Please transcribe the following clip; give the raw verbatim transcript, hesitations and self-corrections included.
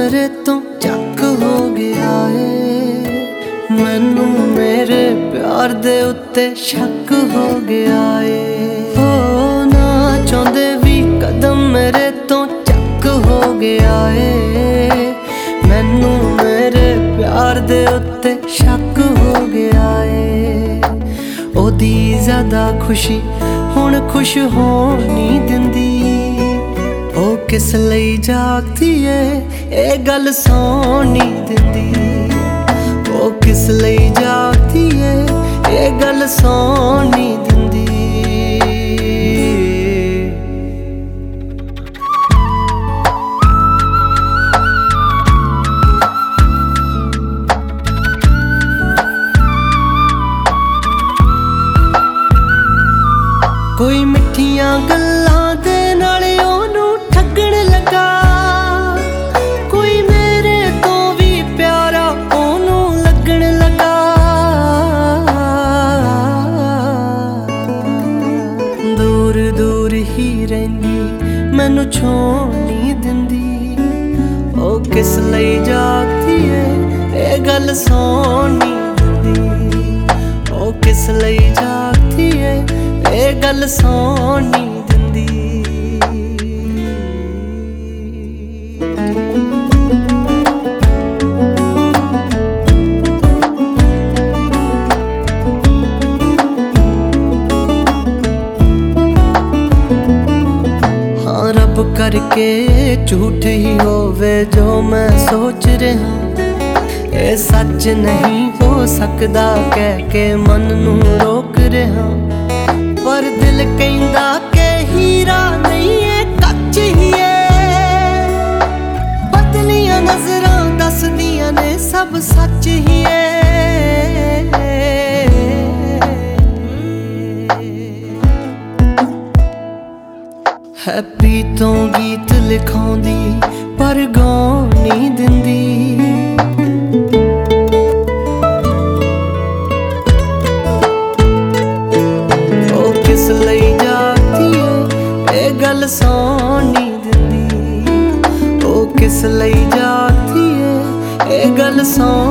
मेरे तो चक हो गया है, मैनू मेरे प्यार दे उत्ते शक हो गया है। हो ना चाहते भी कदम मेरे तो चक हो गया है, मैनू मेरे प्यार दे उत्ते शक हो गया है। ओदी ज्यादा खुशी हुण खुश होण नहीं दिंदी, ओ किस लई जागदी है ए गल सौण नहीं दिंदी। ओ किस लई जागदी है ए गल सौण नहीं दिंदी। कोई मिठियां गल्लां दे नाल ओनू ठगण लगा, कोई मेरे तो भी प्यारा ओनू लगण लगा। दूर दूर ही रहिंदी मैनू छोड़ नहीं दिंदी, ओ किस लई जागदी है ए गल सौण नहीं दिंदी। ओ किस लई जागदी है ए गल सौण नहीं दिंदी। हाँ रब करके झूठ ही होवे जो मैं सोच रहा, ए सच नहीं हो सकदा कह के मन नू रोक रहा। पर दिल कहंदा के हीरा नहीं है कच्च ही है, पतलियां नजरां दसदियां ने सब सच ही है। हैप्पी तो गीत लिखाउंदी पर गाउण नहीं दिंदी। किस लई जागदी है ए गल सौण नहीं दिंदी। ओ किस लई जागदी है ए गल सौण